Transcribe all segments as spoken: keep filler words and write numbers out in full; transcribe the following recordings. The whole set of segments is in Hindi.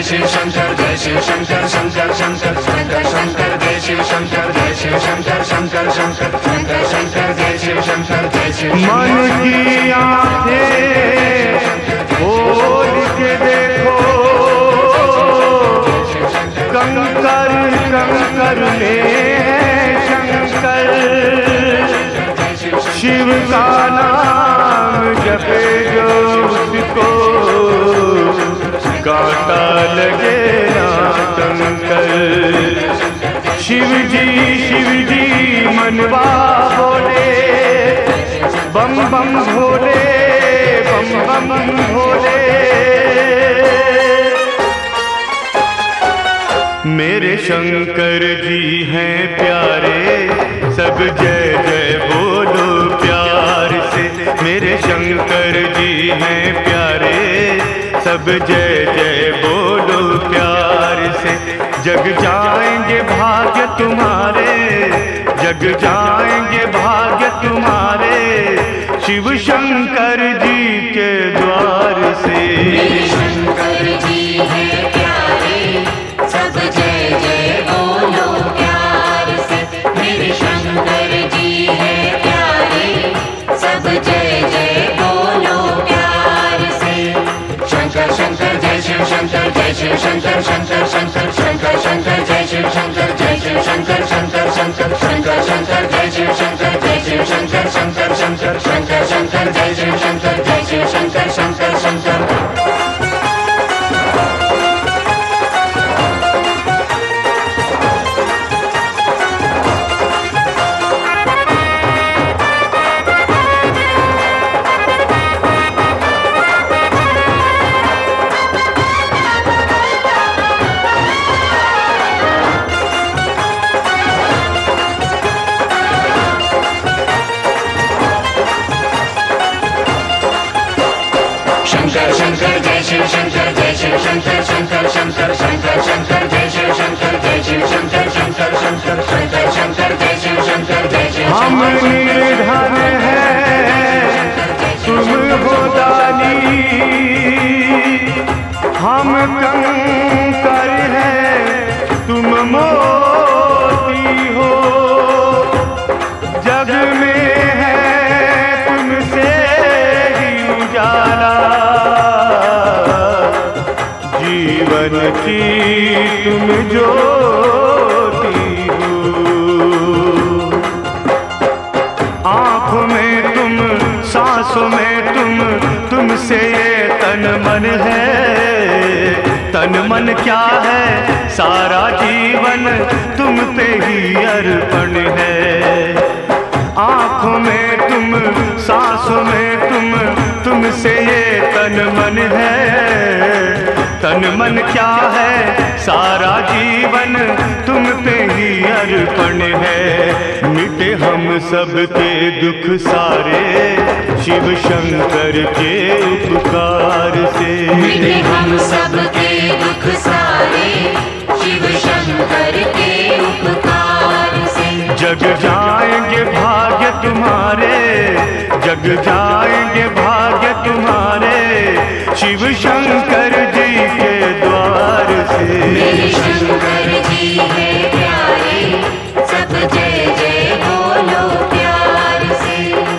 शिव शंकर जय शिव शंकर शंकर शंकर शंकर शंकर जय शिव शंकर जय शिव शंकर शंकर शंकर शंकर शंकर जय शिव शंकर जय शिव। मन की आंखें खोल के देखो, कंकर कंकर में शंकर, शिव का नाम जपे जो उसको कांटा लगे ना कंकर। शिव जी शिव जी मनवा बोले, बम बम भोले बम बम भोले। मेरे शंकर जी हैं प्यारे, सब जय जय बोलो प्यार से। मेरे शंकर जी हैं प्यारे, सब जय जय बोलो प्यार से। जग जाएंगे भाग्य तुम्हारे, जग जाएंगे भाग्य तुम्हारे, शिव शंकर जी के द्वार से। मेरे शंकर जी हैं प्यारे, सब जय जय बोलो प्यार से। मेरे शंकर जी हैं प्यारे, सब जय जय बोलो प्यार से। शंकर शंकर जय शिव शंकर जय शिव शंकर शंकर शंकर शंकर शंकर जय शिव शंकर जय शिव शंकर शंकर शंकर शंकर शंकर जय शिव शंकर जय शिव शंकर शंकर शंकर शंकर शंकर जय शिव शंकर जय शिव शंकर शंकर शंकर। शंकर शंकर जय शिव शंकर जय शिव शंकर शंकर शंकर शंकर शंकर जय शिव शंकर जय शिव शंकर शंकर शंकर शंकर शंकर जय शिव शंकर जय शिव। हम निर्धन हैं तुम हो दानी, हम कंकर हैं तुम मोती हो। जग में है तुमसे ही उजाला, जीवन की तुम ज्योति हो। आँखों में तुम, सांसों में तुम, तुमसे ये तन मन है। तन मन क्या है, सारा जीवन तुम पे ही अर्पण है। आँखों में तुम, सांसों में तुम, तुमसे ये तन मन है। तन मन क्या है, सारा जीवन तुम पे ही अर्पण है। मिटे हम सब के दुख सारे, शिव शंकर के उपकार से। मिटे हम सब के दुख सारे, शिव शंकर के उपकार से। जग जाएंगे भाग्य तुम्हारे, जग जाएंगे भाग्य तुम्हारे, शिव शंकर जी के द्वार से। मेरे शंकर जी हैं प्यारे, सब जय जय बोलो प्यार से।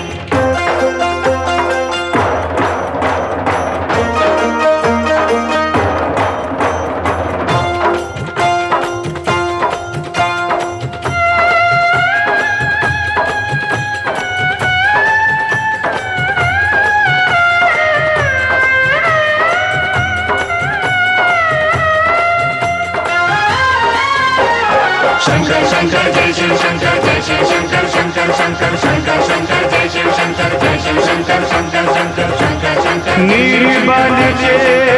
शंकर शंकर जय शिव शंकर जय शिव शंकर शंकर शंकर शंकर शंकर जय शिव शंकर जय शिव शंकर शंकर शंकर शंकर शंकर। निर्बल के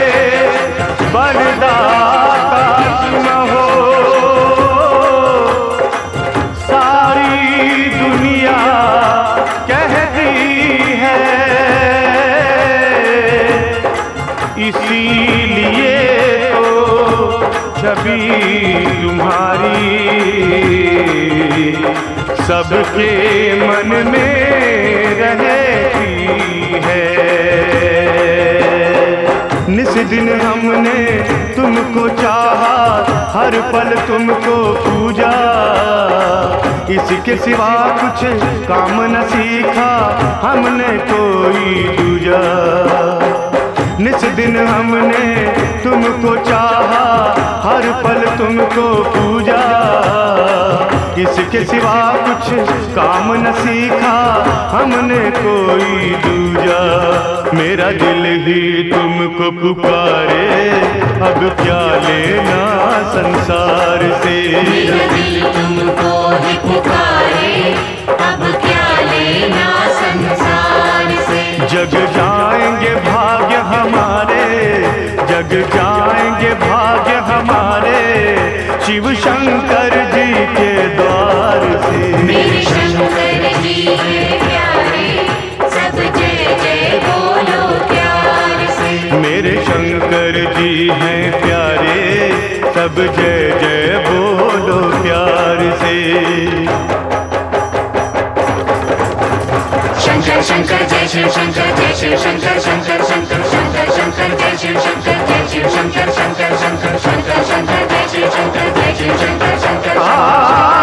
बलदाता तुम हो, सारी दुनिया कहती है। इसीलिए तो छवि तुम्हारी सबके मन में रहती है। निस दिन हमने तुमको हर पल तुमको पूजा, इसके सिवा कुछ काम न सीखा हमने कोई दूजा। निस दिन हमने तुमको चाहा, हर पल तुमको पूजा, इसके सिवा कुछ काम न सीखा हमने कोई दूजा। मेरा दिल ही तुमको पुकारे, अब क्या लेना संसार से। मेरा दिल तुमको ही पुकारे, अब क्या लेना संसार से। जग जाएंगे भाग्य हमारे, जग जाएंगे भाग्य हमारे, शिव शंकर जी के द्वार से। मेरे शंकर जी है प्यारे, सब जय जय बोलो प्यार से। मेरे शंकर जी हैं प्यारे, सब जय जय बोलो प्यार से। शंकर शंकर जय शिव शंकर जय शिव शंकर शंकर शंकर शंकर शंकर जय शिव शंकर जय शिव शंकर शंकर शंकर शंकर शंकर जय शिव शंकर जय शिव शंकर शंकर।